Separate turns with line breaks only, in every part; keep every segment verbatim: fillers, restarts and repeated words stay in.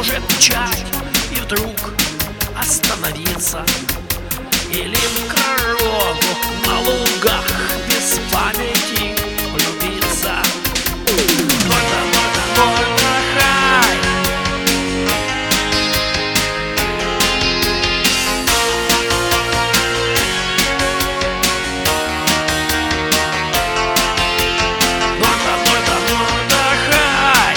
может мчать и вдруг остановиться, или в корову на лугах без памяти влюбиться. Можно, можно, можно, хай! Можно, можно, можно, хай!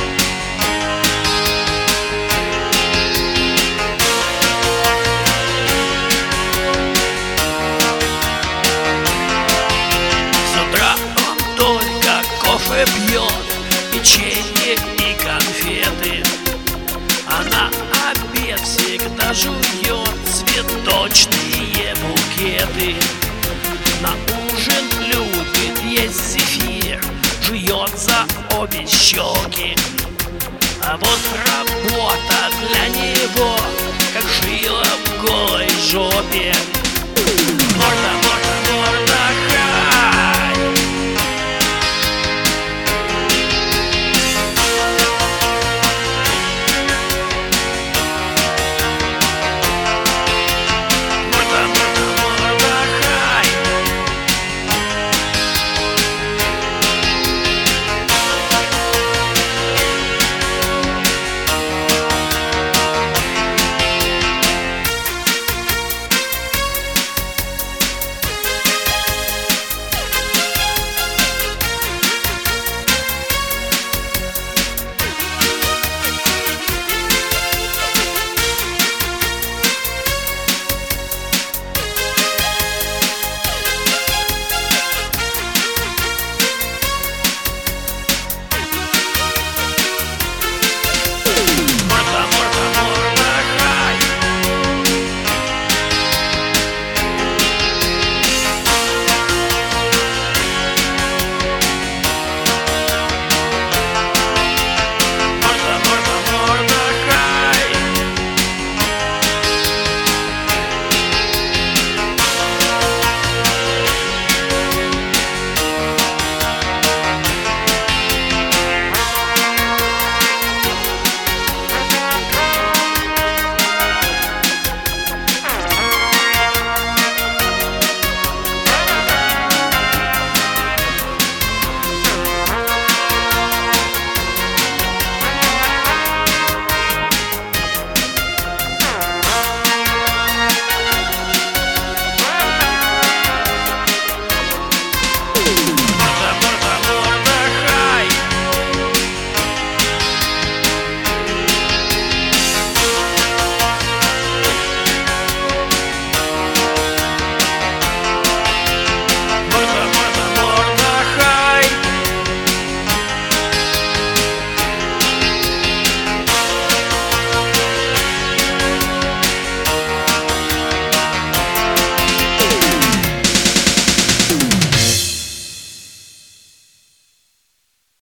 С утра он только кофе пьет, печенье и конфеты, а на обед всегда жует цветочные букеты. На ужин любит есть зефир, жует за обе щеки. А вот работа для него как жила в голой жопе.